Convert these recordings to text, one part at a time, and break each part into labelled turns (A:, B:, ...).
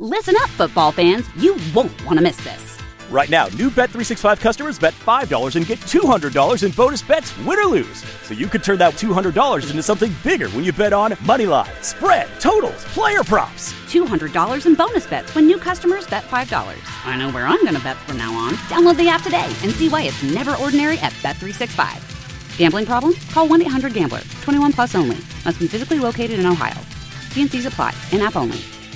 A: Listen up, football fans. You won't want to miss this.
B: Right now, new Bet365 customers bet $5 and get $200 in bonus bets, win or lose. So you could turn that $200 into something bigger when you bet on money line, spread, totals, player props.
A: $200 in bonus bets when new customers bet $5. I know where I'm going to bet from now on. Download the app today and see why it's never ordinary at Bet365. Gambling problem? Call 1-800-GAMBLER. 21 plus only. Must be physically located in Ohio. T&Cs apply. In-app only.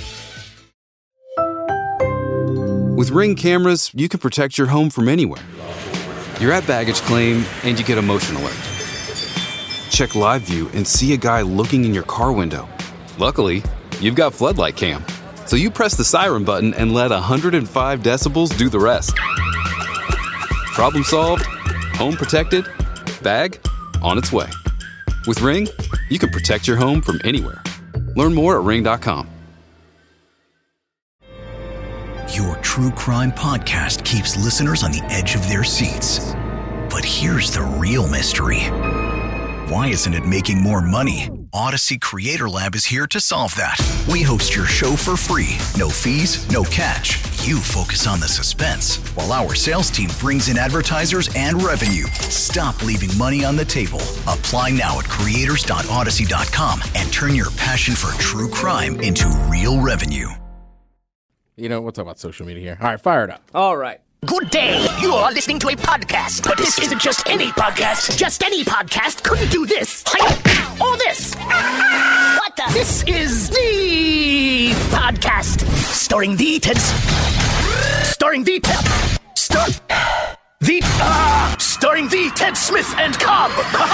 C: With Ring cameras, you can protect your home from anywhere. You're at baggage claim, and you get a motion alert. Check live view and see a guy looking in your car window. Luckily, you've got Floodlight Cam, so you press the siren button and let 105 decibels do the rest. Problem solved, home protected, bag on its way. With Ring, you can protect your home from anywhere. Learn more at ring.com.
D: Your true crime podcast keeps listeners on the edge of their seats. But here's the real mystery. Why isn't it making more money? Odyssey Creator Lab is here to solve that. We host your show for free. No fees, no catch. You focus on the suspense, while our sales team brings in advertisers and revenue. Stop leaving money on the table. Apply now at creators.odyssey.com and turn your passion for true crime into real revenue.
E: You know, we'll talk about social media here. All right, fire it up.
F: All right.
G: Good day. You are listening to a podcast. But this isn't just any podcast. Just any podcast couldn't do this. Or this. What the? This is the podcast. Starring the Ted. Starring the Ted. Starring the Ted Smith and Cobb.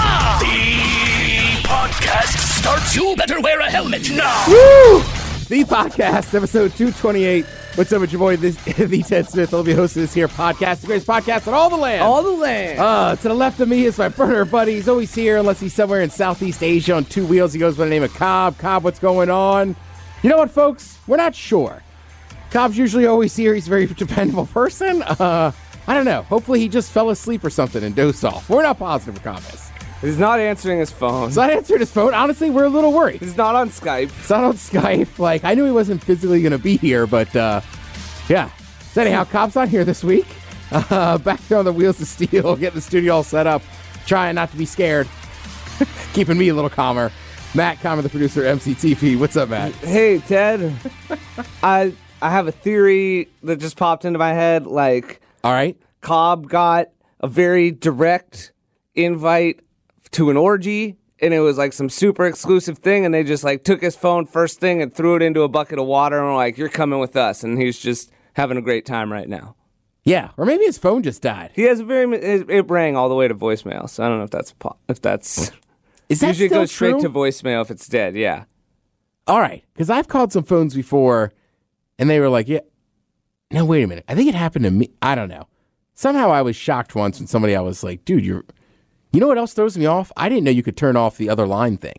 G: The podcast starts. You better wear a helmet now.
E: Woo! The podcast, episode 228. What's up with your boy, the Ted Smith? I'll be hosting this here podcast, the greatest podcast in all the land.
F: All the land.
E: To the left of me is my burner buddy. He's always here unless he's somewhere in Southeast Asia on two wheels. He goes by the name of Cobb. Cobb, what's going on? You know what, folks? We're not sure. Cobb's usually always here. He's a very dependable person. I don't know. Hopefully he just fell asleep or something and dozed off. We're not positive for Cobb is.
F: He's not answering his phone.
E: He's not answering his phone. Honestly, we're a little worried.
F: He's not on Skype.
E: It's not on Skype. Like, I knew he wasn't physically going to be here, but, yeah. So anyhow, Cobb's not here this week. Back there on the wheels of steel, getting the studio all set up, trying not to be scared, keeping me a little calmer. Matt Comer, the producer, MCTP. What's up, Matt?
F: Hey, Ted. I have a theory that just popped into my head. Like,
E: all right,
F: Cobb got a very direct invite to an orgy, and it was like some super exclusive thing, and they just like took his phone first thing and threw it into a bucket of water and were like, you're coming with us, and he's just having a great time right now.
E: Yeah, or maybe his phone just died.
F: He has it rang all the way to voicemail, so I don't know if that's
E: is that
F: usually
E: still
F: goes straight
E: true?
F: to voicemail if it's dead. Yeah.
E: All right, because I've called some phones before, and they were like, yeah. No, wait a minute. I think it happened to me. I don't know. Somehow I was shocked once when somebody, I was like, dude, you know what else throws me off? I didn't know you could turn off the other line thing.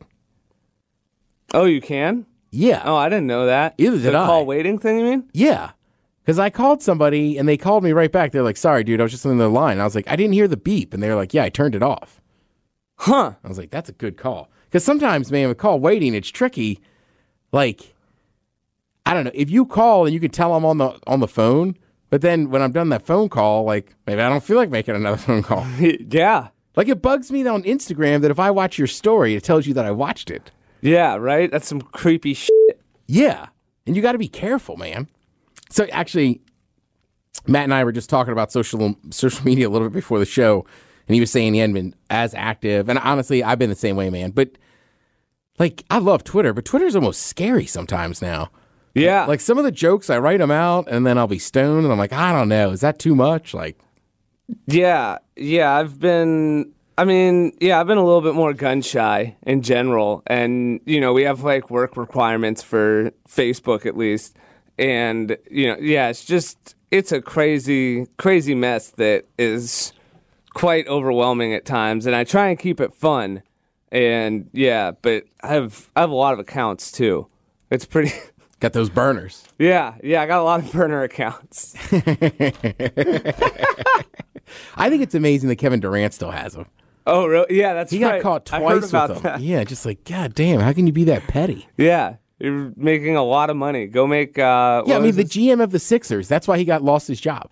F: Oh, you can?
E: Yeah.
F: Oh, I didn't know that.
E: Either did I.
F: The call waiting thing, you mean?
E: Yeah. Because I called somebody, and they called me right back. They're like, sorry, dude, I was just on the line. I was like, I didn't hear the beep. And they were like, yeah, I turned it off.
F: Huh.
E: I was like, that's a good call. Because sometimes, man, with call waiting, it's tricky. Like, I don't know. If you call and you can tell I'm on the phone, but then when I'm done that phone call, like, maybe I don't feel like making another phone call.
F: Yeah.
E: Like, it bugs me on Instagram that if I watch your story, it tells you that I watched it.
F: Yeah, right? That's some creepy shit.
E: Yeah. And you got to be careful, man. So, actually, Matt and I were just talking about social media a little bit before the show, and he was saying he hadn't been as active. And honestly, I've been the same way, man. But, like, I love Twitter, but Twitter's almost scary sometimes now.
F: Yeah.
E: Like, some of the jokes, I write them out, and then I'll be stoned, and I'm like, I don't know. Is that too much? Like,
F: Yeah, I've been a little bit more gun shy in general. And, you know, we have like work requirements for Facebook at least. And, you know, yeah, it's a crazy, crazy mess that is quite overwhelming at times. And I try and keep it fun. And yeah, but I have a lot of accounts too. It's pretty...
E: Got those burners.
F: Yeah, I got a lot of burner accounts.
E: I think it's amazing that Kevin Durant still has them.
F: Oh, really? Yeah, that's
E: he
F: right.
E: got caught twice with them.
F: That.
E: Yeah, just like, God damn, how can you be that petty?
F: Yeah, You're making a lot of money. Go make.
E: Yeah, I mean the GM of the Sixers. That's why he lost his job.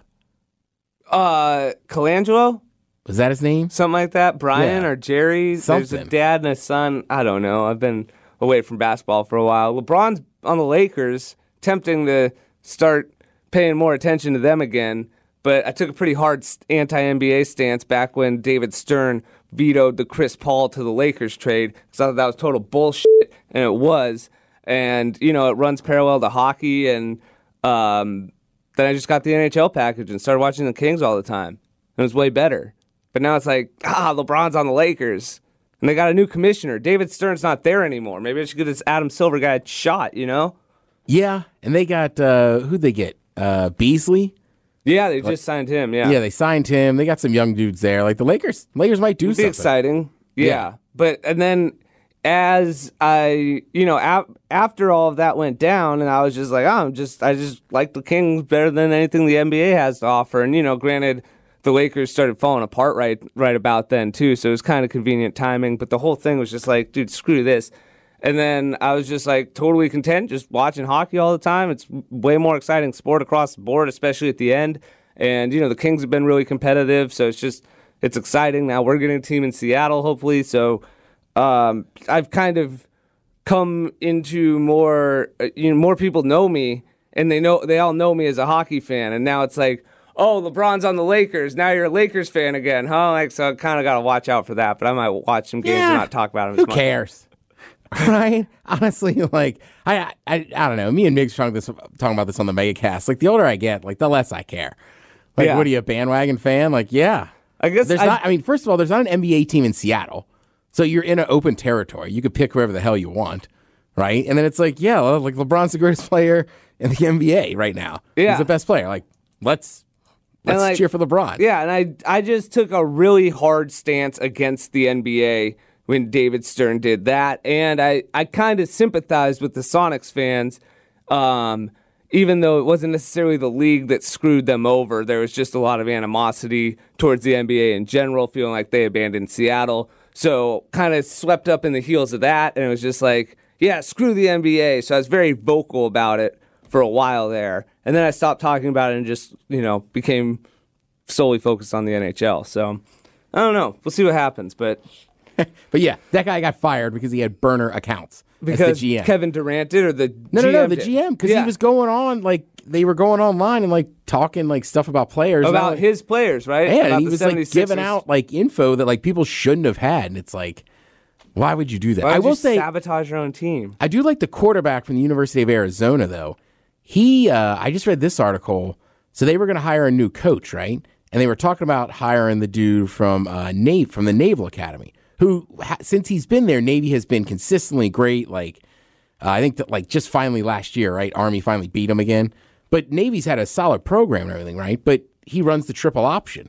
F: Colangelo.
E: Was that his name?
F: Something like that. Brian
E: Yeah.
F: or Jerry.
E: Something.
F: There's a dad and a son. I don't know. I've been away from basketball for a while. LeBron's on the Lakers, tempting to start paying more attention to them again. But I took a pretty hard anti-NBA stance back when David Stern vetoed the Chris Paul to the Lakers trade because I thought that was total bullshit, and it was. And, you know, it runs parallel to hockey, and then I just got the NHL package and started watching the Kings all the time. It was way better. But now it's like, LeBron's on the Lakers. And they got a new commissioner. David Stern's not there anymore. Maybe I should give this Adam Silver guy a shot, you know?
E: Yeah, and they got, who'd they get? Beasley?
F: Yeah, they just signed him, yeah.
E: Yeah, they signed him. They got some young dudes there. Like the Lakers might do
F: It'd be
E: something.
F: exciting. Yeah.
E: Yeah.
F: But, and then as I, you know, after all of that went down, and I was just like, I just like the Kings better than anything the NBA has to offer. And, you know, granted, the Lakers started falling apart right about then, too, so it was kind of convenient timing. But the whole thing was just like, dude, screw this. And then I was just like totally content just watching hockey all the time. It's way more exciting sport across the board, especially at the end. And, you know, the Kings have been really competitive, so it's exciting. Now we're getting a team in Seattle, hopefully. So I've kind of come into more, more people know me, and they all know me as a hockey fan. And now it's like, oh, LeBron's on the Lakers. Now you're a Lakers fan again, huh? Like, so I kind of got to watch out for that. But I might watch some games and not talk about them as much.
E: Who cares? Right? Honestly, like, I don't know. Me and Migs talking about this on the Megacast. Like, the older I get, like, the less I care. Like,
F: Yeah.
E: what are you, a bandwagon fan? Like, yeah.
F: I guess
E: first of all, there's not an NBA team in Seattle. So you're in an open territory. You could pick whoever the hell you want, right? And then it's like, yeah, well, like LeBron's the greatest player in the NBA right now.
F: Yeah.
E: He's the best player. Like, let's
F: like,
E: cheer for LeBron.
F: Yeah, and I just took a really hard stance against the NBA when David Stern did that, and I kind of sympathized with the Sonics fans, even though it wasn't necessarily the league that screwed them over. There was just a lot of animosity towards the NBA in general, feeling like they abandoned Seattle. So kind of swept up in the heels of that, and it was just like, yeah, screw the NBA. So I was very vocal about it for a while there. And then I stopped talking about it and just, became solely focused on the NHL. So I don't know. We'll see what happens. But
E: yeah, that guy got fired because he had burner accounts.
F: Because
E: as the GM.
F: Kevin Durant did, or the GM
E: No, the
F: did?
E: GM, because he was going on, like, they were going online and, like, talking, like, stuff about players.
F: About his players, right?
E: Yeah,
F: about
E: and he
F: the
E: was, like,
F: 76ers.
E: giving out, like, info that, like, people shouldn't have had. And it's like, why would you do that?
F: Why
E: I
F: would
E: will
F: you
E: say,
F: sabotage your own team?
E: I do like the quarterback from the University of Arizona, though. I just read this article. So they were going to hire a new coach, right? And they were talking about hiring the dude from the Naval Academy, who, since he's been there, Navy has been consistently great. Like, I think that, like, just finally last year, right? Army finally beat him again. But Navy's had a solid program and everything, right? But he runs the triple option.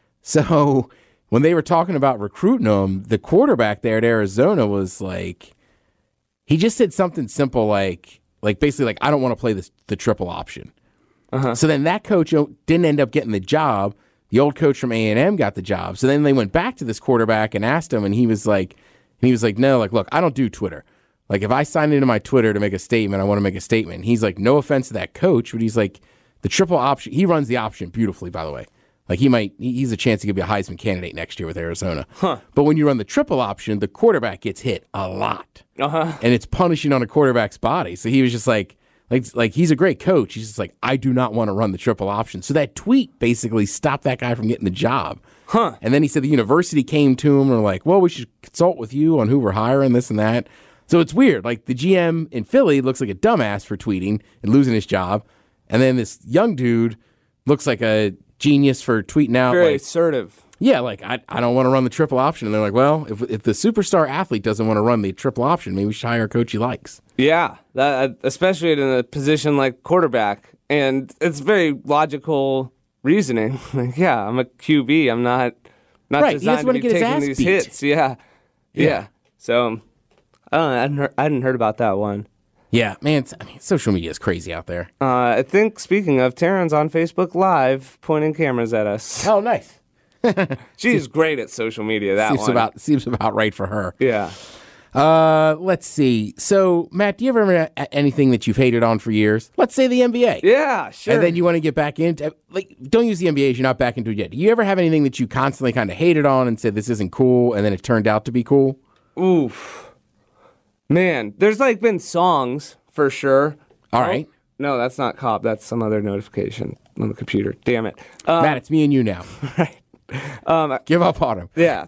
E: So when they were talking about recruiting him, the quarterback there at Arizona was like, he just said something simple like basically like, I don't want to play the triple option. So then that coach didn't end up getting the job. The old coach from A&M got the job. So then they went back to this quarterback and asked him, and he was like, no, like, look, I don't do Twitter. Like, if I sign into my Twitter to make a statement, I want to make a statement. He's like, no offense to that coach, but he's like, the triple option, he runs the option beautifully, by the way. Like, he's a chance he could be a Heisman candidate next year with Arizona. But when you run the triple option, the quarterback gets hit a lot. And it's punishing on a quarterback's body. So he was just like he's a great coach. He's just like, I do not want to run the triple option. So that tweet basically stopped that guy from getting the job. And then he said the university came to him and were like, well, we should consult with you on who we're hiring, this and that. So it's weird. Like, the GM in Philly looks like a dumbass for tweeting and losing his job. And then this young dude looks like a genius for tweeting out.
F: Very
E: like,
F: assertive.
E: yeah, like, I don't want to run the triple option. And they're like, well, if the superstar athlete doesn't want to run the triple option, maybe we should hire a coach he likes.
F: Yeah, especially in a position like quarterback. And it's very logical reasoning. Like, yeah, I'm a QB. I'm not
E: Right, he
F: designed
E: doesn't
F: to
E: wanna
F: be
E: get his
F: taking
E: ass
F: these
E: beat.
F: hits. Yeah. So, I don't know. I hadn't heard about that one.
E: Yeah, man, social media is crazy out there.
F: I think, speaking of, Taryn's on Facebook Live pointing cameras at us.
E: Oh, nice.
F: She's great at social media, that
E: Seems
F: one.
E: about right for her.
F: Yeah.
E: Let's see. So, Matt, do you ever have anything that you've hated on for years? Let's say the NBA.
F: Yeah, sure.
E: And then you want to get back into, like, don't use the NBA if you're not back into it yet. Do you ever have anything that you constantly kind of hated on and said this isn't cool, and then it turned out to be cool?
F: Oof. Man, there's like been songs for sure.
E: All right.
F: No, that's not Cobb. That's some other notification on the computer. Damn it.
E: Matt, it's me and you now.
F: Right.
E: Give up on him.
F: Yeah.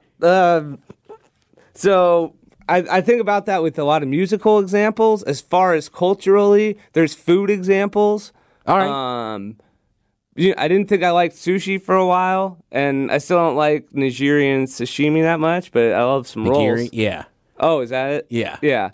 F: So I think about that with a lot of musical examples. As far as culturally, there's food examples.
E: All right.
F: I didn't think I liked sushi for a while, and I still don't like Nigerian sashimi that much, but I love some
E: Nigiri?
F: rolls.
E: Yeah.
F: Oh, is that it?
E: Yeah.
F: Yeah.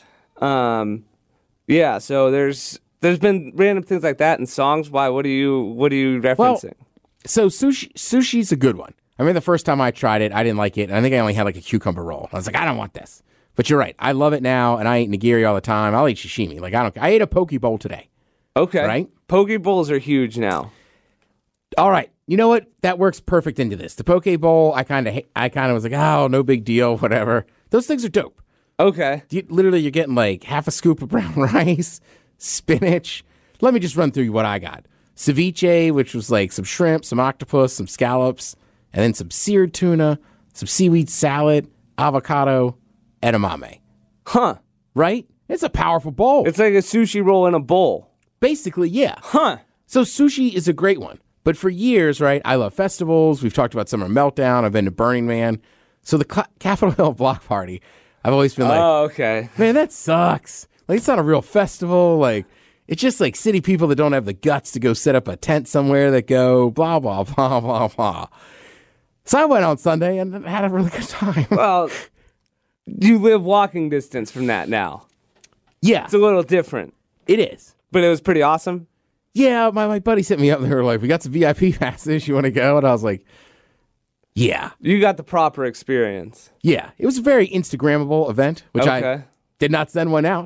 F: Yeah, so there's been random things like that in songs. Why? What are you referencing?
E: So sushi's a good one. I mean, the first time I tried it, I didn't like it, and I think I only had like a cucumber roll. I was like, I don't want this. But you're right. I love it now, and I eat nigiri all the time. I'll eat sashimi. Like I ate a poke bowl today.
F: Okay.
E: Right?
F: Poke bowls are huge now.
E: All right. You know what? That works perfect into this. The poke bowl, I kind of was like, oh, no big deal, whatever. Those things are dope.
F: Okay.
E: You're getting like half a scoop of brown rice, spinach. Let me just run through what I got. Ceviche, which was like some shrimp, some octopus, some scallops, and then some seared tuna, some seaweed salad, avocado, edamame.
F: Huh.
E: Right? It's a powerful bowl.
F: It's like a sushi roll in a bowl.
E: Basically, yeah.
F: Huh.
E: So sushi is a great one. But for years, right, I love festivals. We've talked about Summer Meltdown. I've been to Burning Man. So the Capitol Hill Block Party, I've always been like,
F: oh, okay.
E: Man, that sucks. Like, it's not a real festival. Like, it's just like city people that don't have the guts to go set up a tent somewhere that go blah, blah, blah, blah, blah. So I went on Sunday and had a really good time.
F: Well, you live walking distance from that now.
E: Yeah.
F: It's a little different.
E: It is.
F: But it was pretty awesome.
E: Yeah, my buddy sent me up. They were like, we got some VIP passes. You want to go? And I was like, yeah.
F: You got the proper experience.
E: Yeah. It was a very Instagrammable event, which I
F: Okay.
E: did not send one out.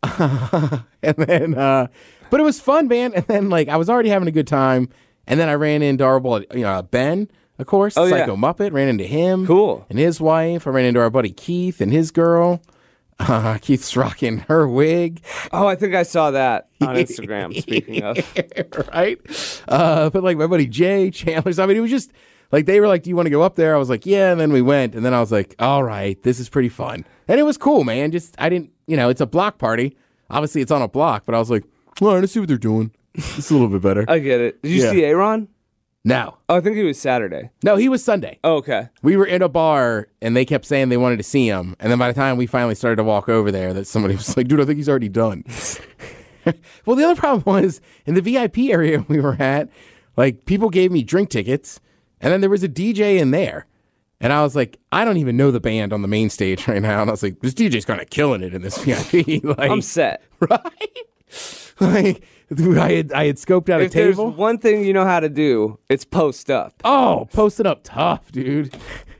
E: And then, but it was fun, man. And then, like, I was already having a good time. And then I ran into our buddy, Ben, of course,
F: Oh, yeah.
E: Psycho Muppet. Ran into him.
F: Cool.
E: And his wife. I ran into our buddy Keith and his girl. Keith's rocking her wig.
F: Oh, I think I saw that on Instagram, speaking of.
E: Right? But like my buddy Jay, Chandler's, I mean, it was just like, they were like, do you want to go up there? I was like, yeah. And then we went. And then I was like, all right, this is pretty fun. And it was cool, man. I didn't, it's a block party. Obviously, it's on a block. But I was like, all right, let's see what they're doing. It's a little bit better.
F: I get it. Did you
E: Yeah.
F: see Aaron?
E: No.
F: Oh, I think he was Saturday.
E: No, he was Sunday.
F: Oh, okay.
E: We were in a bar, and they kept saying they wanted to see him. And then by the time we finally started to walk over there, that somebody was like, dude, I think he's already done. Well, the other problem was, in the VIP area we were at, like, people gave me drink tickets, and then there was a DJ in there. And I was like, I don't even know the band on the main stage right now. And I was like, this DJ's kind of killing it in this VIP. Like,
F: I'm set.
E: right? Like, I had scoped out
F: If
E: a table.
F: there's one thing you know how to do, it's post up.
E: Oh, posted up tough, dude.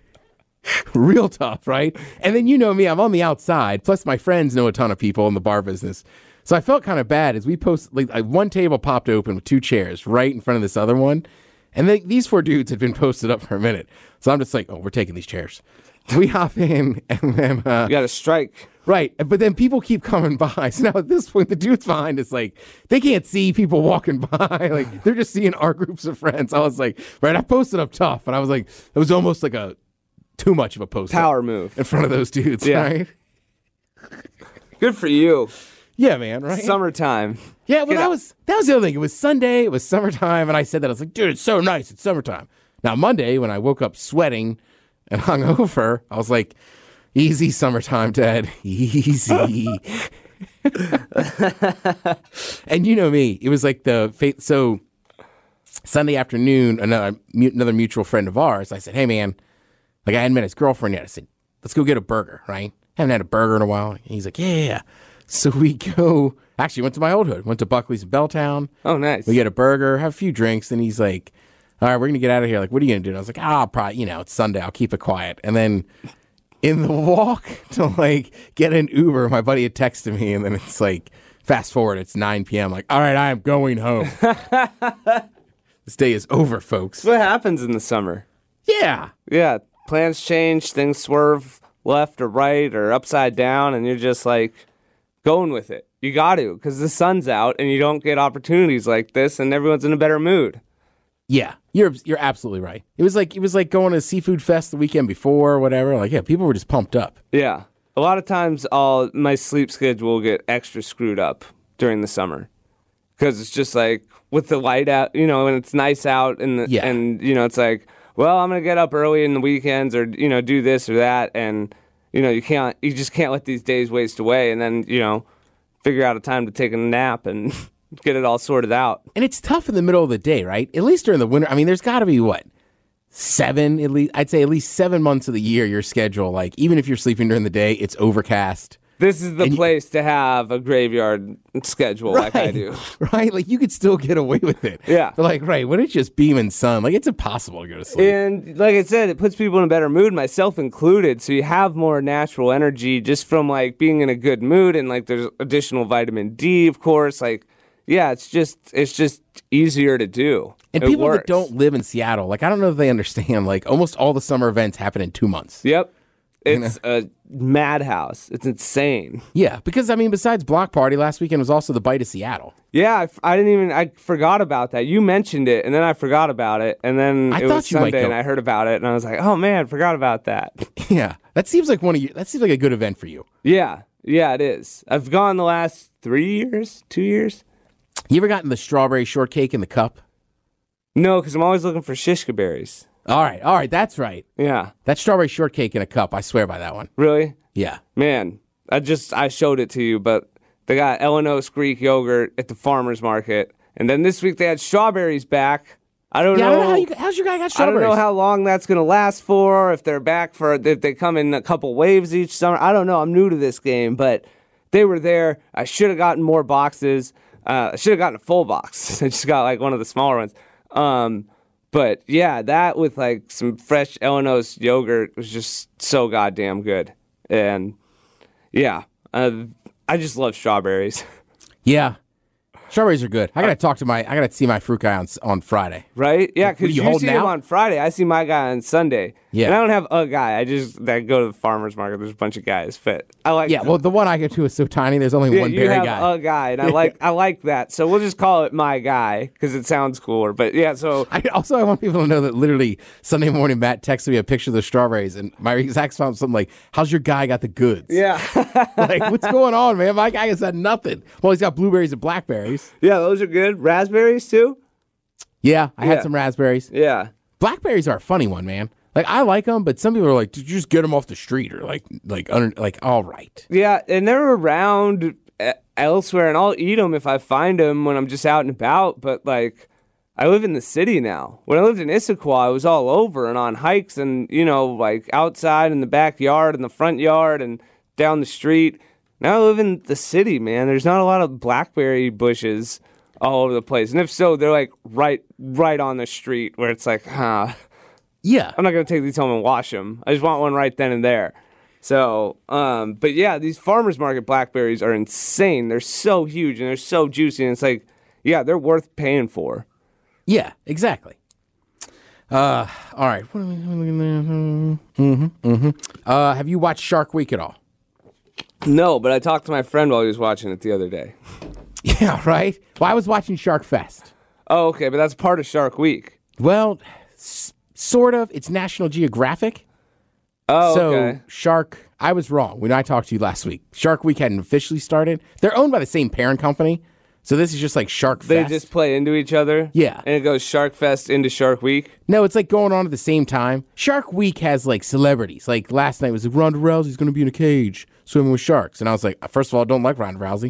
E: Real tough, right? And then you know me, I'm on the outside. Plus, my friends know a ton of people in the bar business. So I felt kind of bad as we one table popped open with two chairs right in front of this other one. And these four dudes had been posted up for a minute. So I'm just like, oh, we're taking these chairs. We hop in, and then...
F: You got to strike.
E: Right, but then people keep coming by. So now at this point, the dudes behind us, like, they can't see people walking by. Like, they're just seeing our groups of friends. I was like, right, I posted up tough. And I was like, it was almost like too much of a post
F: Power move.
E: in front of those dudes,
F: Yeah.
E: right?
F: Good for you.
E: Yeah, man, right?
F: Summertime.
E: Yeah, well,
F: Get
E: that was the other thing. It was Sunday. It was summertime. And I said that. I was like, dude, it's so nice. It's summertime. Now, Monday, when I woke up sweating and hungover, I was like, easy summertime, Dad. Easy. And you know me. It was like so Sunday afternoon, another mutual friend of ours, I said, hey, man, like I hadn't met his girlfriend yet. I said, let's go get a burger, right? Haven't had a burger in a while. And he's like, yeah. So we go, actually went to my old hood, went to Buckley's in Belltown.
F: Oh, nice.
E: We get a burger, have a few drinks, and he's like, all right, we're going to get out of here. Like, what are you going to do? And I was like, I'll probably, it's Sunday. I'll keep it quiet. And then in the walk to, like, get an Uber, my buddy had texted me, and then it's like, fast forward, it's 9 p.m. Like, all right, I am going home. This day is over, folks.
F: What happens in the summer?
E: Yeah.
F: Yeah, plans change, things swerve left or right or upside down, and you're just like going with it. You got to, because the sun's out and you don't get opportunities like this, and everyone's in a better mood.
E: Yeah, you're absolutely right. It was like going to Seafood Fest the weekend before or whatever. Like, yeah, people were just pumped up.
F: Yeah. A lot of times my sleep schedule will get extra screwed up during the summer because it's just like with the light out, and it's nice out and it's like, well, I'm going to get up early in the weekends or, do this or that. And, you just can't let these days waste away and then, figure out a time to take a nap and get it all sorted out.
E: And it's tough in the middle of the day, right? At least during the winter. I mean, there's got to be I'd say at least 7 months of the year, your schedule, like even if you're sleeping during the day, it's overcast.
F: This is the place to have a graveyard schedule like I do.
E: Right? Like you could still get away with it.
F: Yeah.
E: But like, right, when it's just beaming sun, like it's impossible to go to sleep.
F: And like I said, it puts people in a better mood, myself included. So you have more natural energy just from like being in a good mood, and like there's additional vitamin D, of course. Like, yeah, it's just easier to do.
E: And
F: it
E: people
F: works.
E: that don't live in Seattle, like I don't know if they understand, like almost all the summer events happen in 2 months.
F: Yep. It's a madhouse. It's insane.
E: Yeah, because, I mean, besides Block Party, last weekend was also the Bite of Seattle.
F: Yeah, I forgot about that. You mentioned it, and then I forgot about it, and then it was Sunday, and I heard about it, and I was like, oh, man, forgot about that.
E: Yeah, that seems like a good event for you.
F: Yeah, it is. I've gone the last 3 years, 2 years.
E: You ever gotten the strawberry shortcake in the cup?
F: No, because I'm always looking for shishka berries.
E: All right, that's right.
F: Yeah.
E: That strawberry shortcake in a cup, I swear by that one.
F: Really?
E: Yeah.
F: Man, I showed it to you, but they got Eleanos Greek yogurt at the farmer's market, and then this week they had strawberries back. I don't know
E: how's your guy got strawberries?
F: I don't know how long that's going to last for, if they're back if they come in a couple waves each summer. I don't know. I'm new to this game, but they were there. I should have gotten more boxes. I should have gotten a full box. I just got like one of the smaller ones. But yeah, that with like some fresh Eleanos yogurt was just so goddamn good. And yeah, I just love strawberries.
E: Yeah. Strawberries are good. I gotta see my fruit guy on Friday.
F: Right? Yeah, because you see him
E: out?
F: on Friday. I see my guy on Sunday.
E: Yeah.
F: And I don't have a guy. I go to the farmer's market. There's a bunch of guys fit. I like.
E: Yeah. Well, the one I go to is so tiny. There's only one berry guy.
F: You have a guy, and I like that. So we'll just call it my guy because it sounds cooler. But yeah, so
E: I want people to know that literally Sunday morning Matt texted me a picture of the strawberries, and my exact response was something like, "How's your guy got the goods?"
F: Yeah.
E: Like, what's going on, man? My guy has had nothing. Well, he's got blueberries and blackberries.
F: Yeah, those are good. Raspberries too.
E: Yeah, I had some raspberries.
F: Yeah.
E: Blackberries are a funny one, man. Like, I like them, but some people are like, did you just get them off the street or all right.
F: Yeah, and they're around elsewhere, and I'll eat them if I find them when I'm just out and about. But like, I live in the city now. When I lived in Issaquah, I was all over and on hikes and, like outside in the backyard and the front yard and down the street. Now I live in the city, man. There's not a lot of blackberry bushes all over the place. And if so, they're like right on the street where it's like,
E: yeah,
F: I'm not going to take these home and wash them. I just want one right then and there. So, but yeah, these farmers market blackberries are insane. They're so huge and they're so juicy. And it's like, yeah, they're worth paying for.
E: Yeah, exactly. All right. What are we doing? Have you watched Shark Week at all?
F: No, but I talked to my friend while he was watching it the other day.
E: Yeah, right? Well, I was watching Shark Fest.
F: Oh, okay, but that's part of Shark Week.
E: Well, sort of. It's National Geographic.
F: Oh, okay.
E: So, I was wrong when I talked to you last week. Shark Week hadn't officially started. They're owned by the same parent company. So this is just like Shark Fest.
F: They just play into each other?
E: Yeah.
F: And it goes Shark Fest into Shark Week?
E: No, it's like going on at the same time. Shark Week has like celebrities. Like last night was like Ronda Rousey's going to be in a cage swimming with sharks. And I was like, first of all, I don't like Ronda Rousey.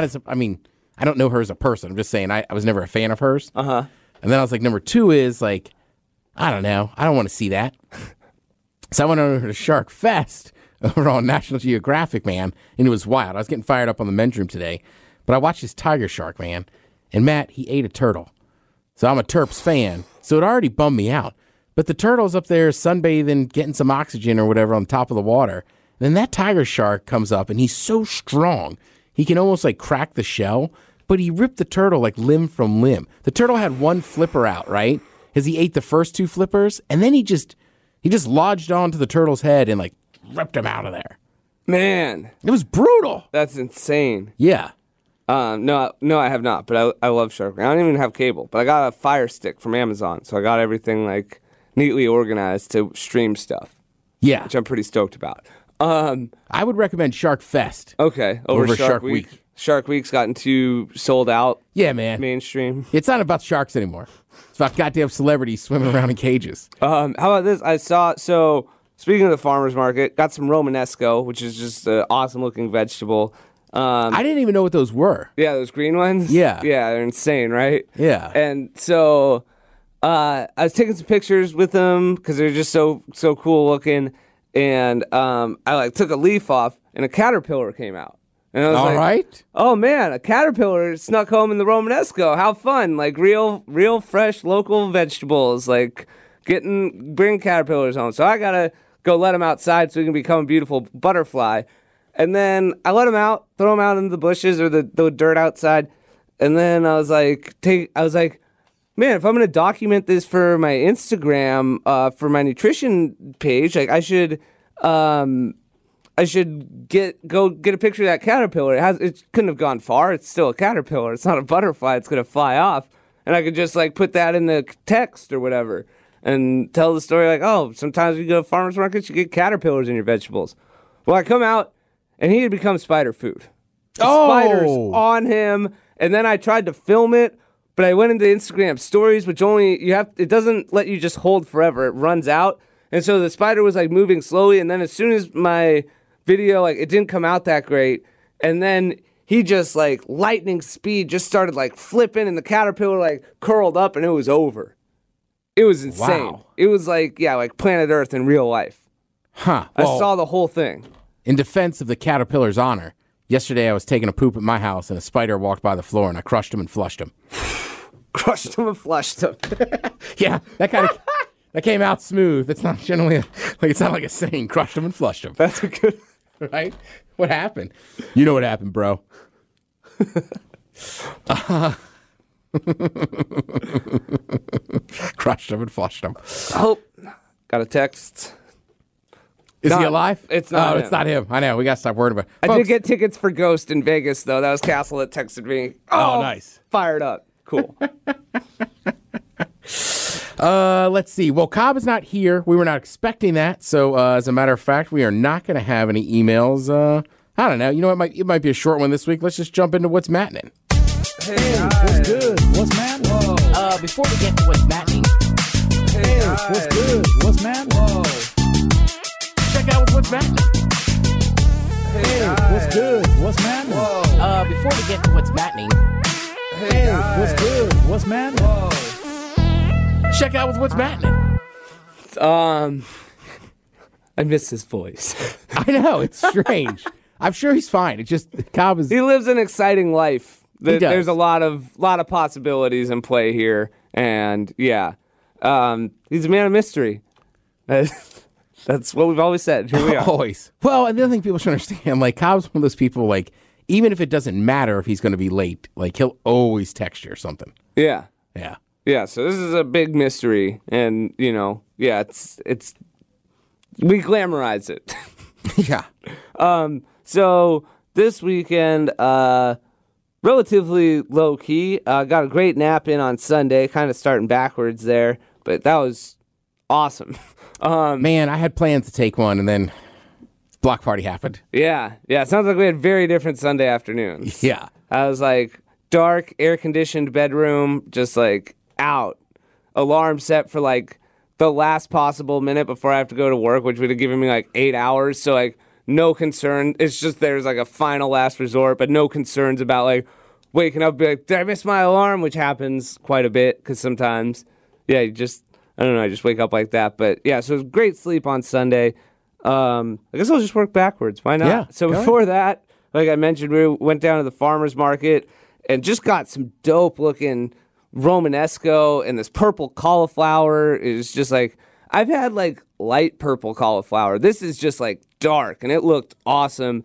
E: I don't know her as a person. I'm just saying I was never a fan of hers.
F: Uh-huh.
E: And then I was like, number two is like, I don't know. I don't want to see that. So I went over to Shark Fest over on National Geographic, man. And it was wild. I was getting fired up on the men's room today. But I watched this tiger shark, man. And Matt, he ate a turtle. So I'm a Terps fan. So it already bummed me out. But the turtle's up there sunbathing, getting some oxygen or whatever on top of the water. And then that tiger shark comes up, and he's so strong. He can almost like crack the shell. But he ripped the turtle like limb from limb. The turtle had one flipper out, right? Because he ate the first two flippers. And then he just lodged onto the turtle's head and like ripped them out of there.
F: Man,
E: It was brutal.
F: that's insane.
E: Yeah.
F: No, I have not, but I love Shark Week. I don't even have cable, but I got a Fire Stick from Amazon, so I got everything like neatly organized to stream stuff,
E: Yeah.
F: which I'm pretty stoked about.
E: I would recommend Shark Fest.
F: Okay, over Shark Week. Shark Week's gotten too sold out,
E: Yeah, man.
F: mainstream.
E: It's not about sharks anymore. It's about goddamn celebrities swimming around in cages.
F: How about this? So speaking of the farmer's market, got some Romanesco, which is just an awesome looking vegetable.
E: I didn't even know what those were.
F: Yeah, those green ones?
E: Yeah.
F: Yeah, they're insane, right?
E: Yeah.
F: And so I was taking some pictures with them because they're just so cool looking. And I took a leaf off and a caterpillar came out. And I was
E: All right.
F: oh man, a caterpillar snuck home in the Romanesco. How fun. Like real fresh local vegetables. Like bring caterpillars home. So I got to go let them outside so we can become a beautiful butterfly. And then I let them out, throw them out into the bushes or the dirt outside. And then I was like, man, if I'm going to document this for my Instagram, for my nutrition page, like I should get a picture of that caterpillar. It couldn't have gone far. It's still a caterpillar. It's not a butterfly. It's going to fly off. And I could just like put that in the text or whatever and tell the story like, oh, sometimes you go to farmers markets, you get caterpillars in your vegetables. Well, I come out and he had become spider food. Spiders on him. And then I tried to film it, but I went into Instagram stories, which it doesn't let you just hold forever. It runs out. And so the spider was like moving slowly. And then as soon as my video, like it didn't come out that great. And then he just like lightning speed just started like flipping and the caterpillar like curled up and it was over. It was insane.
E: Wow.
F: It was like Planet Earth in real life.
E: Huh.
F: I
E: Well,
F: saw the whole thing.
E: in defense of the caterpillar's honor, yesterday I was taking a poop at my house and a spider walked by the floor and I crushed him and flushed him.
F: Crushed him and flushed him.
E: Yeah, that kind of that came out smooth. It's not generally it's not like a saying. Crushed him and flushed him.
F: That's a good.
E: Right? What happened? You know what happened, bro. Crushed him and flushed him.
F: Oh, got a text.
E: Is he
F: Not-
E: alive?
F: it's not
E: Oh,
F: him.
E: it's not him. I know. We got to stop worrying about it.
F: I
E: Folks,
F: did get tickets for Ghost in Vegas, though. That was Castle that texted me.
E: Oh, nice.
F: Fired up. Cool.
E: Let's see. Well, Cobb is not here. We were not expecting that. So, as a matter of fact, we are not going to have any emails. I don't know. You know, it might be a short one this week. Let's just jump into what's mattening.
F: Hey, what's good?
H: What's man?
F: Whoa.
E: Before we get to what's mattening,
F: Hey,
H: What's good? What's man?
F: Whoa.
E: check out what's mattening.
F: Hey,
H: What's good? What's man?
F: Whoa.
E: Before we get to what's mattening,
F: Hey,
H: What's good? What's man?
F: Whoa.
E: check out what's mattening.
F: I miss his voice.
E: I know. It's strange. I'm sure he's fine. It's just Cobb is.
F: He lives an exciting life.
E: He does.
F: There's a lot of possibilities in play here, and he's a man of mystery. That's what we've always said. Here we are.
E: Always. Well, and the other thing people should understand, like, Cobb's one of those people, like, even if it doesn't matter if he's going to be late, like, he'll always text you or something.
F: Yeah.
E: Yeah.
F: Yeah, so this is a big mystery, and it's we glamorize it.
E: Yeah.
F: So this weekend, relatively low key. Got a great nap in on Sunday, kind of starting backwards there, but that was awesome.
E: Man, I had plans to take one, and then block party happened.
F: Yeah. It sounds like we had very different Sunday afternoons.
E: Yeah.
F: I was like dark, air conditioned bedroom, just like out. Alarm set for like the last possible minute before I have to go to work, which would have given me like 8 hours. So like no concern. It's just there's like a final last resort, but no concerns about like waking up and be like, did I miss my alarm? Which happens quite a bit because sometimes, I just wake up like that. But yeah, so it was great sleep on Sunday. I guess I'll just work backwards. Why not?
E: Yeah,
F: So
E: go
F: before that, like I mentioned, we went down to the farmer's market and just got some dope looking Romanesco, and this purple cauliflower is just like, I've had like light purple cauliflower. This is just like dark, and it looked awesome.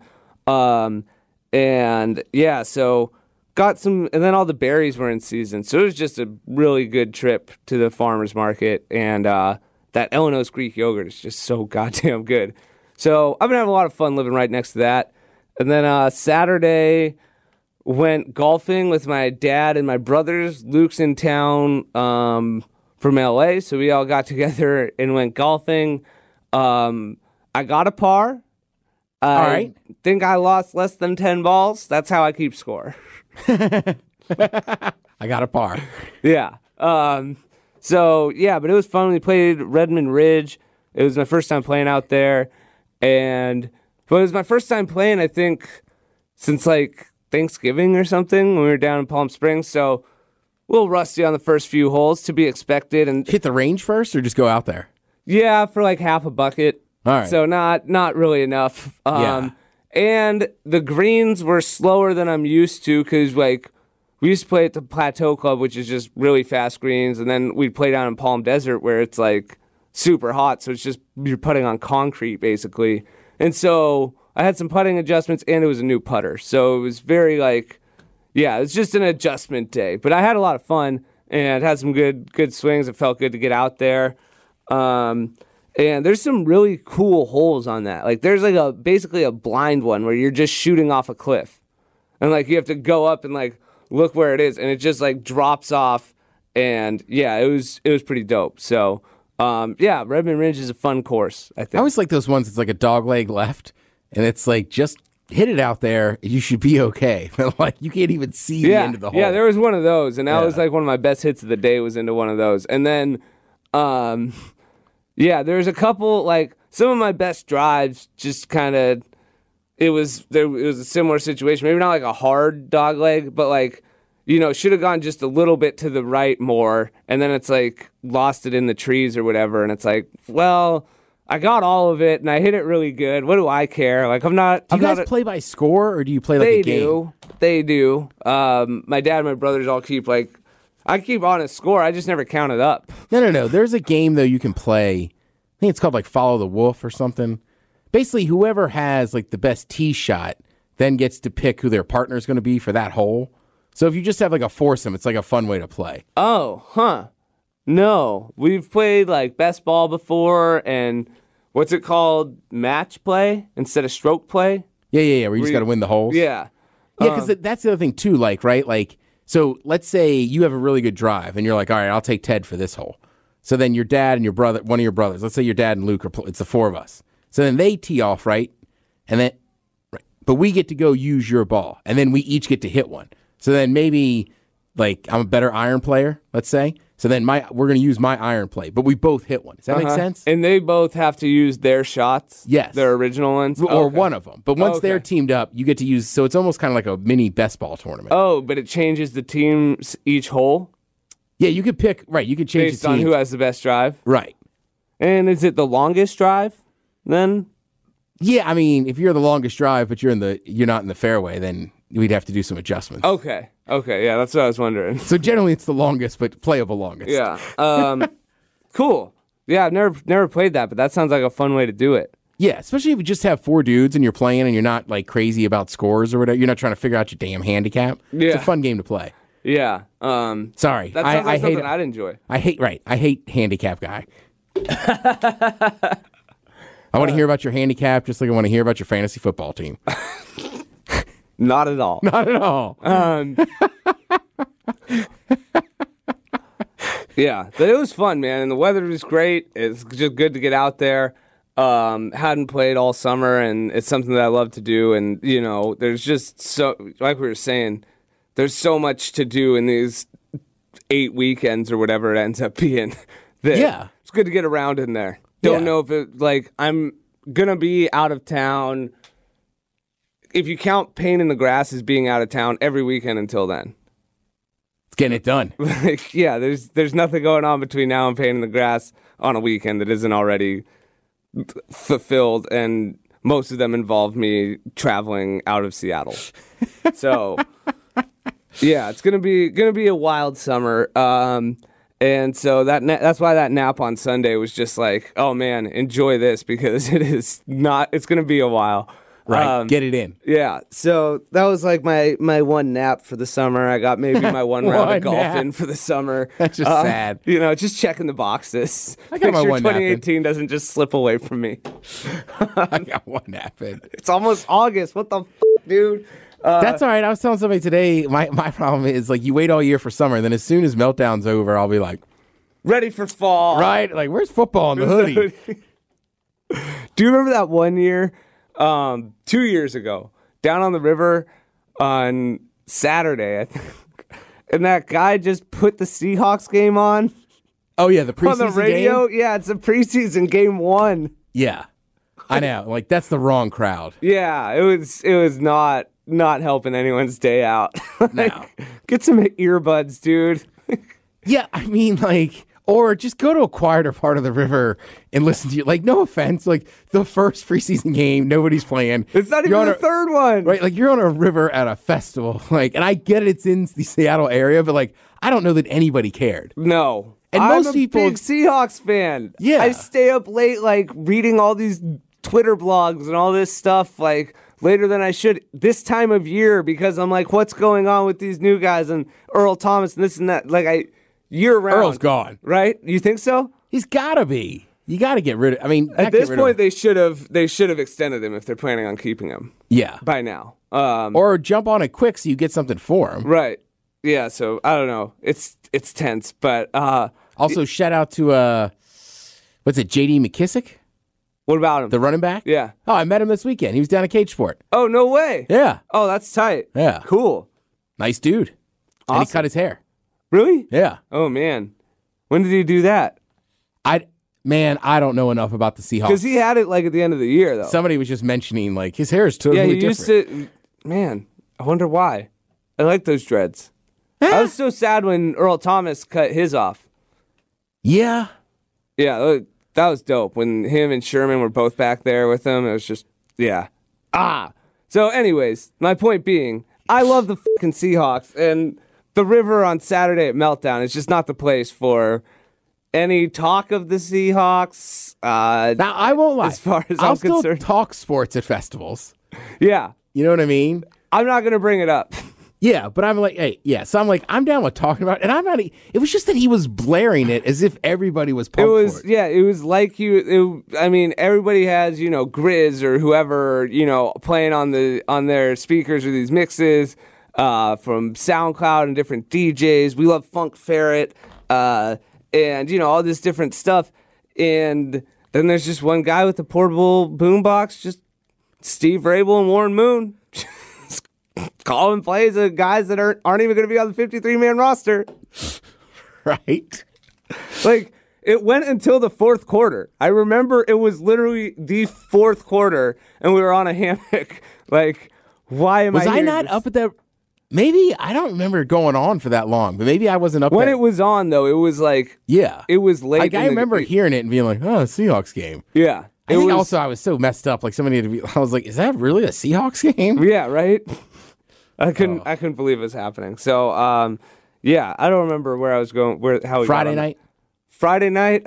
F: And yeah, so got some, and then all the berries were in season. So it was just a really good trip to the farmer's market, and that Eleanos Greek yogurt is just so goddamn good. So I've been having a lot of fun living right next to that. And then Saturday, went golfing with my dad and my brothers. Luke's in town from LA, so we all got together and went golfing. I got a par.
E: All right.
F: Think I lost less than 10 balls. That's how I keep score.
E: I got a par.
F: Yeah. So, yeah, but it was fun. We played Redmond Ridge. It was my first time playing out there. But it was my first time playing, I think, since like Thanksgiving or something when we were down in Palm Springs. So a little rusty on the first few holes, to be expected. And
E: Hit the range first or just go out there?
F: yeah, for like half a bucket.
E: All right.
F: So not really enough.
E: Yeah.
F: And the greens were slower than I'm used to because like we used to play at the Plateau Club, which is just really fast greens, and then we'd play down in Palm Desert where it's like super hot, so it's just you're putting on concrete basically. And so I had some putting adjustments, and it was a new putter, so it was very like, yeah, it was just an adjustment day. But I had a lot of fun and had some good swings. It felt good to get out there. And there's some really cool holes on that. Like there's like basically a blind one where you're just shooting off a cliff, and like you have to go up and like look where it is, and it just like drops off. And yeah, it was pretty dope. So yeah, Redmond Ridge is a fun course, I think.
E: I always like those ones. It's like a dog leg left, and it's like just hit it out there. You should be okay. But like you can't even see the end of the hole.
F: Yeah, there was one of those, and that was like one of my best hits of the day. Was into one of those, and then yeah, there's a couple like some of my best drives. Just kind of, it was a similar situation. Maybe not like a hard dog leg, but like, you know, should have gone just a little bit to the right more, and then it's like lost it in the trees or whatever, and it's like, well, I got all of it and I hit it really good. What do I care? Like I'm not.
E: Do you guys play by score or do you play like a game?
F: They do. My dad and my brothers all keep like, I keep on a score. I just never count it up.
E: No. There's a game though you can play. I think it's called like Follow the Wolf or something. Basically, whoever has like the best tee shot then gets to pick who their partner is going to be for that hole. So if you just have like a foursome, it's like a fun way to play.
F: Oh, huh. No, we've played like best ball before, and what's it called? Match play instead of stroke play.
E: Yeah. Where you just got to win the holes.
F: Yeah.
E: Yeah, because that's the other thing too. Like, right? Like, so let's say you have a really good drive, and you're like, all right, I'll take Ted for this hole. So then your dad and your brother, one of your brothers, let's say your dad and Luke it's the four of us. So then they tee off, right? And then, right. But we get to go use your ball, and then we each get to hit one. So then maybe, like, I'm a better iron player, let's say. So then we're going to use my iron play, but we both hit one. Does that make sense?
F: And they both have to use their shots?
E: Yes.
F: Their original ones?
E: Or one of them. But once they're teamed up, you get to use, so it's almost kind of like a mini best ball tournament.
F: Oh, but it changes the teams each hole?
E: Yeah, you could pick, right, you could change
F: based
E: the team.
F: on who has the best drive?
E: Right.
F: And is it the longest drive then?
E: Yeah, I mean, if you're the longest drive, but you're not in the fairway, then we'd have to do some adjustments.
F: Okay, yeah, that's what I was wondering.
E: So generally it's the longest, but playable longest.
F: Yeah. Cool. Yeah, I've never played that, but that sounds like a fun way to do it.
E: Yeah, especially if you just have four dudes and you're playing and you're not like crazy about scores or whatever. You're not trying to figure out your damn handicap.
F: Yeah.
E: It's a fun game to play.
F: Yeah.
E: Sorry.
F: That sounds like something
E: hate,
F: I'd enjoy.
E: I hate handicap guy. I want to hear about your handicap just like I want to hear about your fantasy football team.
F: Not at all.
E: Not at all.
F: Yeah, but it was fun, man, and the weather was great. It's just good to get out there. Hadn't played all summer, and it's something that I love to do. And you know, there's just so, like we were saying, there's so much to do in these 8 weekends or whatever it ends up being.
E: Yeah,
F: it's good to get around in there. Don't know if it like I'm gonna be out of town. If you count Pain in the Grass as being out of town every weekend until then.
E: It's getting it done.
F: Like, yeah, there's nothing going on between now and Pain in the Grass on a weekend that isn't already fulfilled, and most of them involve me traveling out of Seattle. So, yeah, it's gonna be a wild summer. And so that's why that nap on Sunday was just like, oh man, enjoy this because it's going to be a while.
E: Right, get it in.
F: Yeah, so that was like my one nap for the summer. I got maybe my one round of golf
E: nap.
F: in for the summer.
E: That's just sad.
F: You know, just checking the boxes.
E: I got
F: Make
E: my
F: sure
E: one nap in.
F: 2018 doesn't just slip away from me.
E: I got one nap in.
F: It's almost August. What the f***, dude?
E: That's all right. I was telling somebody today, my problem is, like, you wait all year for summer, then as soon as Meltdown's over, I'll be like,
F: Ready for fall.
E: right? Like, where's football in the hoodie?
F: Do you remember that one year, 2 years ago, down on the river on Saturday, I think, and that guy just put the Seahawks game on
E: Oh, yeah, the preseason
F: on the radio?
E: game?
F: Yeah, it's a preseason game 1.
E: Yeah. I know. Like, that's the wrong crowd.
F: Yeah, it was not helping anyone's day out. Like,
E: No.
F: Get some earbuds, dude.
E: Yeah, I mean, like, or just go to a quieter part of the river and listen to you. Like, no offense, like, the first preseason game, nobody's playing.
F: It's not
E: You're
F: even
E: on
F: the third one.
E: Right, like, you're on a river at a festival. Like, and I get it's in the Seattle area, but, like, I don't know that anybody cared.
F: No.
E: And
F: I'm
E: most
F: a
E: people-
F: big Seahawks fan.
E: Yeah.
F: I stay up late, like, reading all these Twitter blogs and all this stuff, like, later than I should this time of year because I'm like, what's going on with these new guys and Earl Thomas and this and that? Like, year round.
E: Earl's gone.
F: Right? You think so?
E: He's got to be. You got to get rid of. I mean,
F: At this point, they should have extended him if they're planning on keeping him
E: yeah,
F: by now.
E: or jump on it quick so you get something for him.
F: Right. Yeah. So I don't know. It's tense, but
E: Also, shout out to what's it, J.D. McKissick,
F: what about him?
E: the running back.
F: Yeah.
E: Oh, I met him this weekend. He was down at Cage Sport.
F: Oh, no way.
E: Yeah,
F: Oh, that's tight.
E: yeah,
F: Cool.
E: nice dude. And he
F: Awesome.
E: cut his hair.
F: Really?
E: Yeah,
F: Oh man. When did he do that?
E: I don't know enough about the Seahawks.
F: Because he had it like at the end of the year, though.
E: Somebody was just mentioning like his hair is totally
F: yeah, he
E: different.
F: used to. Man, I wonder why. I like those dreads. I was so sad when Earl Thomas cut his off.
E: Yeah,
F: Yeah, that was dope. When him and Sherman were both back there with him, it was just, yeah. So anyways, my point being, I love the fucking Seahawks, and the river on Saturday at Meltdown is just not the place for any talk of the Seahawks.
E: now I won't lie.
F: As far as
E: I'll
F: I'm
E: still
F: concerned.
E: talk sports at festivals.
F: Yeah,
E: You know what I mean?
F: I'm not going to bring it up.
E: Yeah, but I'm like, hey, yeah. So I'm like, I'm down with talking about it. And I'm not. It was just that he was blaring it as if everybody was pumped
F: It was,
E: for it.
F: yeah, it was like I mean, everybody has, Grizz or whoever, playing on their speakers or these mixes from SoundCloud and different DJs. We love Funk Ferret and, all this different stuff. And then there's just one guy with a portable boombox, just Steve Rabel and Warren Moon. Calling plays of guys that aren't even going to be on the 53-man roster.
E: Right?
F: Like, it went until the fourth quarter. I remember it was literally the fourth quarter, and we were on a hammock. Like, why am
E: Was I
F: hearing
E: not
F: this?
E: up at that? Maybe I don't remember it going on for that long, but maybe I wasn't up
F: When
E: that-
F: it was on, though, it was like,
E: Yeah,
F: it was late.
E: Like I
F: in the-
E: remember hearing it and being like, "Oh, Seahawks game."
F: Yeah.
E: I think also I was so messed up. Like somebody had to be. I was like, "Is that really a Seahawks game?"
F: Yeah, right? I couldn't believe it was happening. So, yeah, I don't remember where I was going, how we got
E: Friday
F: on
E: night.
F: Friday night,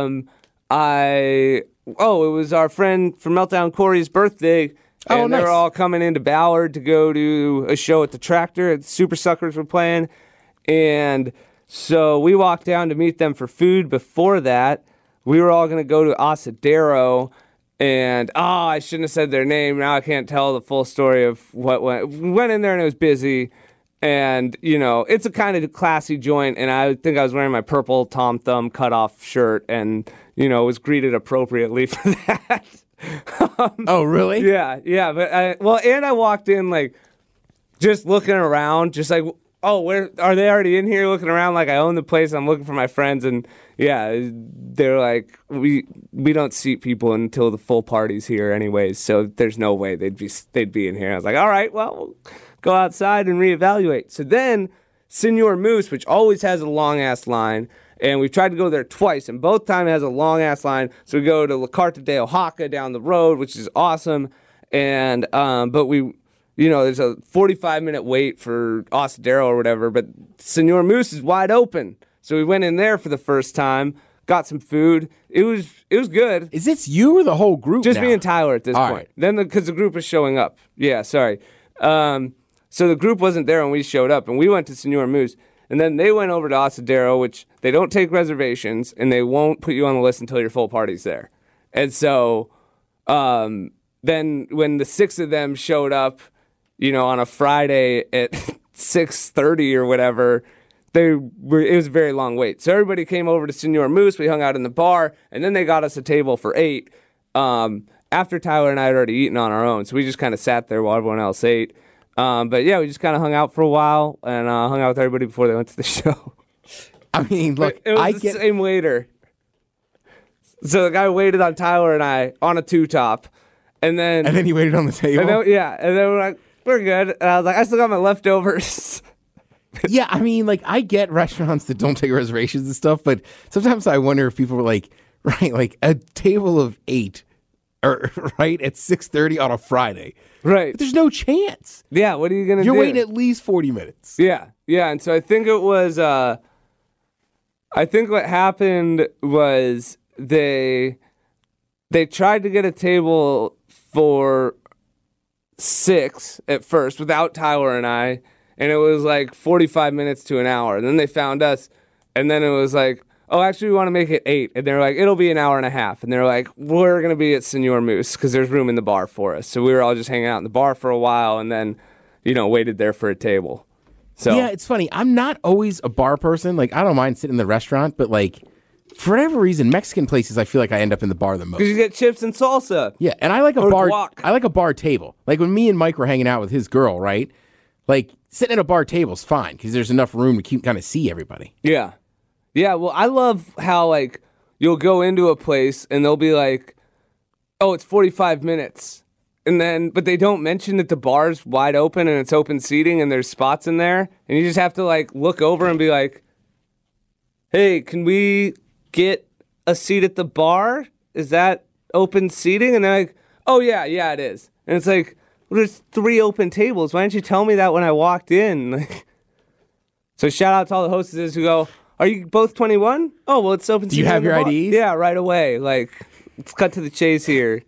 F: it was our friend from Meltdown Corey's birthday.
E: Oh,
F: And they
E: nice.
F: were all coming into Ballard to go to a show at the Tractor. Super Suckers were playing. And so we walked down to meet them for food. Before that, we were all going to go to Asadero. And, I shouldn't have said their name. Now I can't tell the full story of what went. We went in there and it was busy. And, it's a kind of classy joint. And I think I was wearing my purple Tom Thumb cutoff shirt and, was greeted appropriately for that.
E: Oh, really?
F: Yeah. But I walked in, like, just looking around, just like, oh, where are they already in here looking around like I own the place? I'm looking for my friends. And, yeah, they're like, we don't seat people until the full party's here anyways. So there's no way they'd be in here. I was like, all right, well, we'll go outside and reevaluate. So then Senor Moose, which always has a long-ass line, and we've tried to go there twice, and both times it has a long-ass line. So we go to La Carta de Oaxaca down the road, which is awesome. And but we, there's a 45-minute wait for Asadero or whatever, but Senor Moose is wide open. So we went in there for the first time, got some food. It was good.
E: Is this you or the whole group?
F: Just
E: now?
F: me and Tyler at this
E: All
F: point.
E: right.
F: Then because the group is showing up. Yeah, sorry. So the group wasn't there when we showed up, and we went to Senor Moose. And then they went over to Asadero, which they don't take reservations, and they won't put you on the list until your full party's there. And so then when the 6 of them showed up, on a Friday at 6:30 or whatever, it was a very long wait. So everybody came over to Senor Moose. We hung out in the bar, and then they got us a table for 8 after Tyler and I had already eaten on our own. So we just kind of sat there while everyone else ate. But yeah, we just kind of hung out for a while and hung out with everybody before they went to the show.
E: I mean, look,
F: It was the same waiter. So the guy waited on Tyler and I on a 2-top. And then
E: he waited on the table.
F: And then we're like, we're good. And I was like, I still got my leftovers.
E: Yeah, I mean, like, I get restaurants that don't take reservations and stuff, but sometimes I wonder if people were like, right, like a table of 8, or right at 6:30 on a Friday.
F: Right.
E: But there's no chance.
F: Yeah, what are you gonna do?
E: You're waiting at least 40 minutes.
F: Yeah, and so I think it was. I think what happened was they tried to get a table for 6 at first without Tyler and I, and it was like 45 minutes to an hour. And then they found us, and then it was like, oh, actually, we want to make it 8. And they're like, it'll be an hour and a half. And they're like, we're going to be at Senor Moose because there's room in the bar for us. So we were all just hanging out in the bar for a while and then, waited there for a table. So
E: Yeah, it's funny. I'm not always a bar person. Like, I don't mind sitting in the restaurant, but like, for whatever reason, Mexican places, I feel like I end up in the bar the most.
F: Because you get chips and salsa.
E: Yeah, and I like a
F: Or
E: bar.
F: guac.
E: I like a bar table. Like when me and Mike were hanging out with his girl, right? Like sitting at a bar table's fine because there's enough room to keep kind of see everybody.
F: Yeah. Yeah, well, I love how, like, you'll go into a place and they'll be like, oh, it's 45 minutes. But they don't mention that the bar's wide open and it's open seating and there's spots in there. And you just have to, like, look over and be like, hey, can we get a seat at the bar? Is that open seating? And they're like, oh, yeah, it is. And it's like, well, there's 3 open tables. Why didn't you tell me that when I walked in? So shout out to all the hostesses who go, are you both 21? Oh, well, it's open.
E: Do you have your IDs?
F: Yeah, right away. Like, let's cut to the chase here.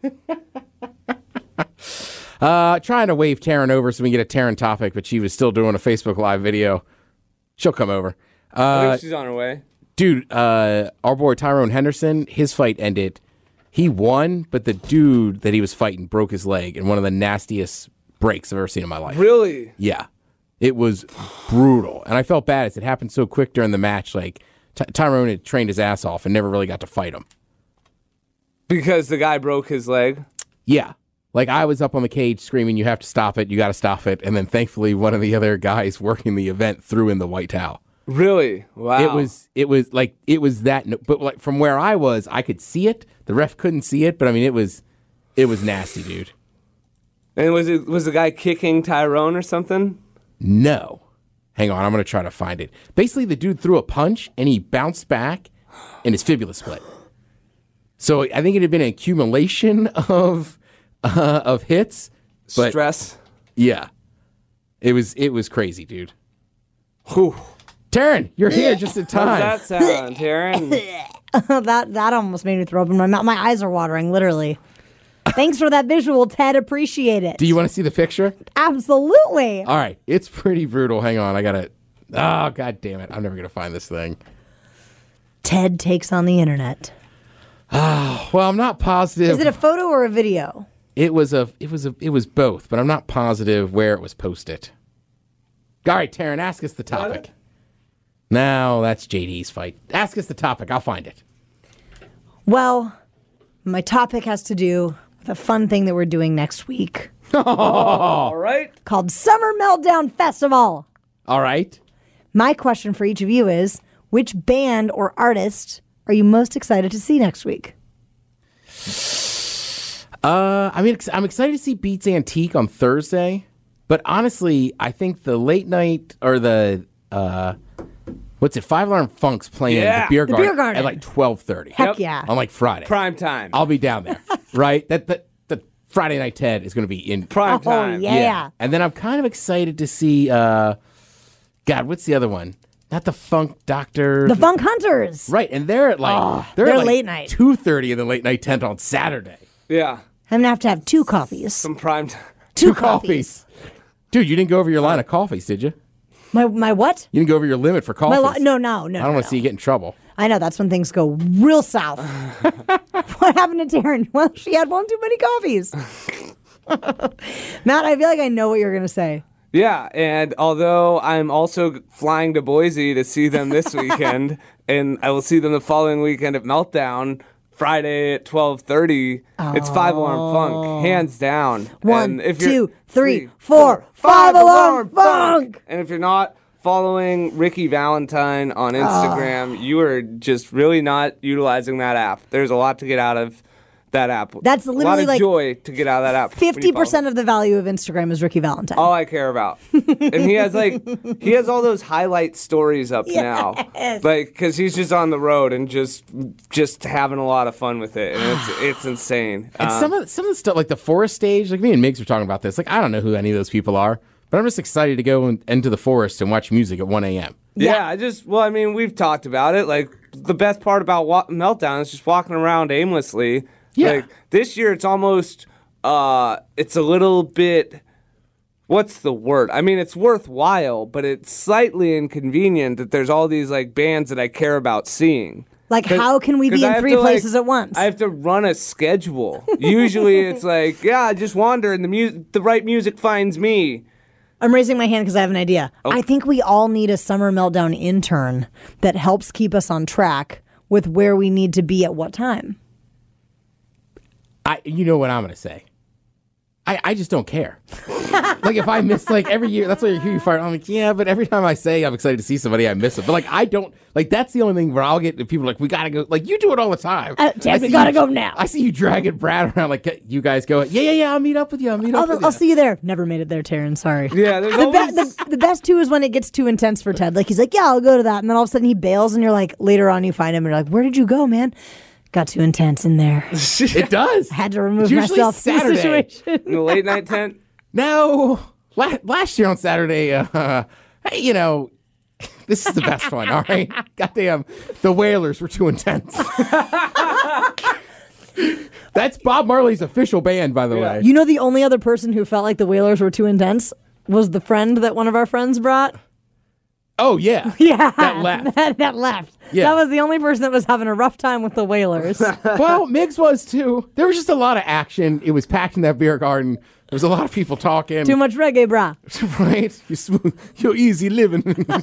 E: Trying to wave Taryn over so we can get a Taryn topic, but she was still doing a Facebook Live video. She'll come over.
F: I think she's on her way.
E: Dude, our boy Tyrone Henderson, his fight ended. He won, but the dude that he was fighting broke his leg in one of the nastiest breaks I've ever seen in my life.
F: Really?
E: Yeah. It was brutal. And I felt bad as it happened so quick during the match. Like, Tyrone had trained his ass off and never really got to fight him.
F: Because the guy broke his leg?
E: Yeah. Like, I was up on the cage screaming, you have to stop it, you got to stop it. And then thankfully, one of the other guys working the event threw in the white towel.
F: Really? Wow.
E: It was that, but like from where I was, I could see it. The ref couldn't see it, but I mean, it was nasty, dude.
F: And was the guy kicking Tyrone or something?
E: No. Hang on, I'm going to try to find it. Basically, the dude threw a punch, and he bounced back, and his fibula split. So I think it had been an accumulation of hits. But
F: stress.
E: Yeah. It was crazy, dude.
F: Whew.
E: Taryn, you're here just in time.
F: How's that sound, Taryn?
I: that almost made me throw up in my mouth. My eyes are watering, literally. Thanks for that visual, Ted. Appreciate it.
E: Do you want to see the picture?
I: Absolutely.
E: All right. It's pretty brutal. Hang on. I got to... Oh, God damn it. I'm never going to find this thing.
I: Ted takes on the internet.
E: Well, I'm not positive.
I: Is it a photo or a video?
E: It was both, but I'm not positive where it was posted. All right, Taryn, ask us the topic. No, that's JD's fight. Ask us the topic. I'll find it.
I: Well, my topic has to do with a fun thing that we're doing next week.
F: All right.
I: Called Summer Meltdown Festival.
E: All right.
I: My question for each of you is, which band or artist are you most excited to see next week?
E: I mean, I'm excited to see Beats Antique on Thursday, but honestly, I think the late night or the Five Alarm Funk's playing the Beer Garden at like 12:30.
I: Heck yeah.
E: On like Friday.
F: Prime time.
E: I'll be down there, right? The Friday Night Ted is going to be in
F: Prime time.
I: Yeah.
E: And then I'm kind of excited to see, God, what's the other one? Not the Funk Doctor.
I: The Funk Hunters.
E: Right, and they're at like
I: they're
E: at like
I: late night.
E: 2:30 in the late night tent on Saturday.
F: Yeah.
I: I'm gonna have to have 2 coffees.
F: Some prime time.
I: 2 coffees.
E: Dude, you didn't go over your line of coffees, did you?
I: My what?
E: You didn't go over your limit for coffees.
I: No.
E: I don't want to see you get in trouble.
I: I know, that's when things go real south. What happened to Taryn? Well, she had one too many coffees. Matt, I feel like I know what you're going to say.
F: Yeah, and although I'm also flying to Boise to see them this weekend, and I will see them the following weekend at Meltdown, Friday at 12:30, it's 5 Alarm Funk, hands down.
I: 1,
F: And if you're-
I: 2, 3, 4, 5 Alarm Funk!
F: And if you're not following Ricky Valentine on Instagram, you are just really not utilizing that app. There's a lot to get out of that app.
I: That's
F: a lot
I: literally
F: of
I: like
F: joy to get out of that app. when you follow
I: 50% of the value of Instagram is Ricky Valentine.
F: all I care about. And he has all those highlight stories up now. Like, because he's just on the road and just having a lot of fun with it. And it's insane.
E: And some of the stuff, like the forest stage, like me and Migs were talking about this. Like, I don't know who any of those people are, but I'm just excited to go into the forest and watch music at 1 a.m.
F: Yeah, we've talked about it. Like, the best part about Meltdown is just walking around aimlessly.
E: Yeah.
F: Like, this year it's almost, it's a little bit, what's the word? I mean, it's worthwhile, but it's slightly inconvenient that there's all these, like, bands that I care about seeing.
I: Like, how can we be in 3 places at once?
F: I have to run a schedule. Usually it's like, yeah, I just wander and the right music finds me.
I: I'm raising my hand because I have an idea.
F: Oh.
I: I think we all need a Summer Meltdown intern that helps keep us on track with where we need to be at what time.
E: You know what I'm going to say. I just don't care. Like, if I miss, like, every year, that's why you hear you fire. I'm like, yeah, but every time I say I'm excited to see somebody, I miss them. But, like, I don't, like, that's the only thing where I'll get people like, we got to go. Like, you do it all the time.
I: Ted, we got to go now.
E: I see you dragging Brad around, like, you guys go, yeah, I'll meet up with you.
I: I'll see you there. Never made it there, Taryn. Sorry.
F: Yeah, there's
I: the best, too, is when it gets too intense for Ted. Like, he's like, yeah, I'll go to that. And then all of a sudden he bails, and you're like, later on you find him, and you're like, where did you go, man? Got too intense in there.
E: It does.
I: I had to remove
E: It's usually
I: myself from the
E: Saturday.
I: situation.
F: In the late night tent?
E: No. Last year on Saturday, hey, you know, this is the best one, all right? Goddamn, the Wailers were too intense. That's Bob Marley's official band, by the way.
I: You know, the only other person who felt like the Wailers were too intense was the friend that one of our friends brought.
E: Oh, yeah.
I: Yeah.
E: That left.
I: that left.
E: Yeah.
I: That was the only person that was having a rough time with the Wailers.
E: Well, Migs was too. There was just a lot of action. It was packed in that beer garden. There was a lot of people talking.
I: Too much reggae, brah.
E: Right? You're smooth. You're easy living.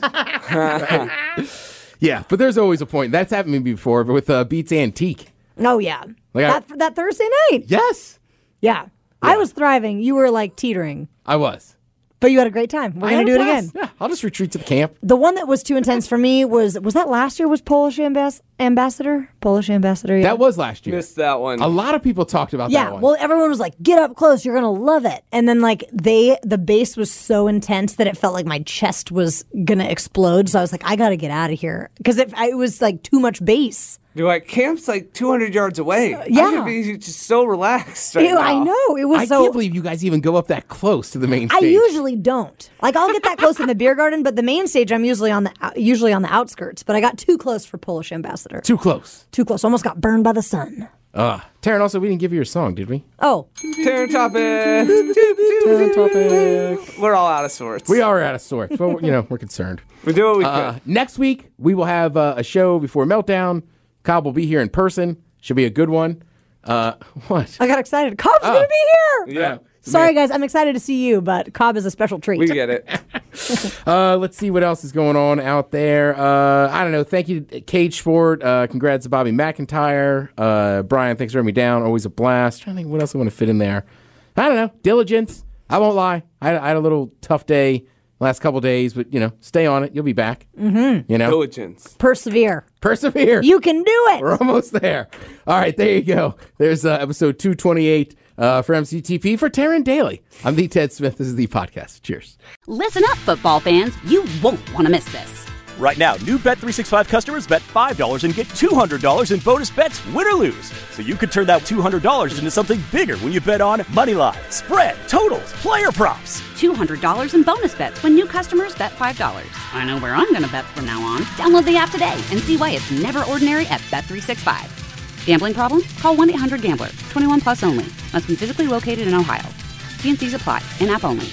E: Right. Yeah, but there's always a point. That's happened to me before, but with Beats Antique.
I: Oh, yeah.
E: Like
I: that Thursday night.
E: Yes.
I: Yeah. I was thriving. You were like teetering.
E: I was.
I: But you had a great time. We're going to do it again.
E: Yeah, I'll just retreat to the camp.
I: The one that was too intense for me was that last year? Was Polish Ambassador? Polish Ambassador, yeah.
E: That was last year.
F: Missed that one.
E: A lot of people talked about that one.
I: Well, everyone was like, get up close, you're going to love it. And then, like, the bass was so intense that it felt like my chest was going to explode. So I was like, I got to get out of here. Because it was, like, too much bass.
F: You're like, camp's like 200 yards away.
I: Yeah.
F: I could be just so relaxed right
I: Ew,
F: now.
I: I know. It was
E: I
I: so...
E: can't believe you guys even go up that close to the main
I: I
E: stage.
I: usually don't. Like, I'll get that close in the beer garden, but the main stage, I'm usually on the outskirts. But I got too close for Polish Ambassador.
E: Too close.
I: Too close. Almost got burned by the sun.
E: Taryn, also, we didn't give you your song, did we?
I: Oh.
F: Taryn topic.
E: Taryn topic.
F: We're all out of sorts.
E: We are out of sorts, but, you know, we're concerned.
F: We do what we can.
E: Next week, we will have a show before Meltdown. Cobb will be here in person. Should be a good one. What?
I: I got excited. Cobb's going to be here.
F: Yeah.
I: Sorry, guys. I'm excited to see you, but Cobb is a special treat.
F: We get it.
E: Let's see what else is going on out there. I don't know. Thank you to Cage Sport. Congrats to Bobby McIntyre. Brian, thanks for having me down. Always a blast. Trying to think what else I want to fit in there. I don't know. Diligence. I won't lie. I had a little tough day last couple days, but, you know, stay on it. You'll be back. Mm-hmm. You know?
F: Diligence.
I: Persevere.
E: You
I: can do it.
E: We're almost there. All right, there you go. There's episode 228 for MCTP for Taryn Daly. I'm the Ted Smith. This is the podcast. Cheers.
A: Listen up, football fans. You won't want to miss this.
B: Right now, new Bet365 customers bet $5 and get $200 in bonus bets, win or lose. So you could turn that $200 into something bigger when you bet on Moneyline, spread, totals, player props.
A: $200 in bonus bets when new customers bet $5. I know where I'm going to bet from now on. Download the app today and see why it's never ordinary at Bet365. Gambling problem? Call 1-800-GAMBLER. 21 plus only. Must be physically located in Ohio. T&Cs apply. In-app only.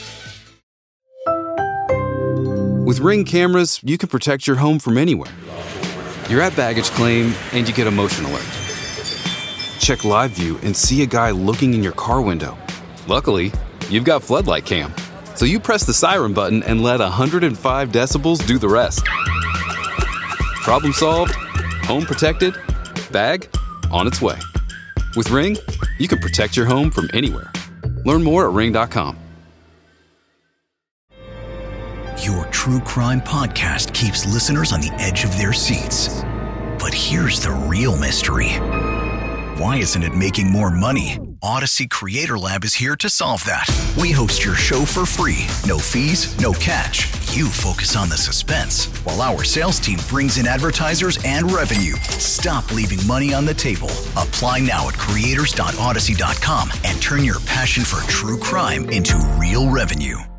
C: With Ring cameras, you can protect your home from anywhere. You're at baggage claim and you get a motion alert. Check live view and see a guy looking in your car window. Luckily, you've got floodlight cam. So you press the siren button and let 105 decibels do the rest. Problem solved, home protected, bag on its way. With Ring, you can protect your home from anywhere. Learn more at ring.com.
D: Your true crime podcast keeps listeners on the edge of their seats. But here's the real mystery. Why isn't it making more money? Odyssey Creator Lab is here to solve that. We host your show for free. No fees, no catch. You focus on the suspense, while our sales team brings in advertisers and revenue. Stop leaving money on the table. Apply now at creators.odyssey.com and turn your passion for true crime into real revenue.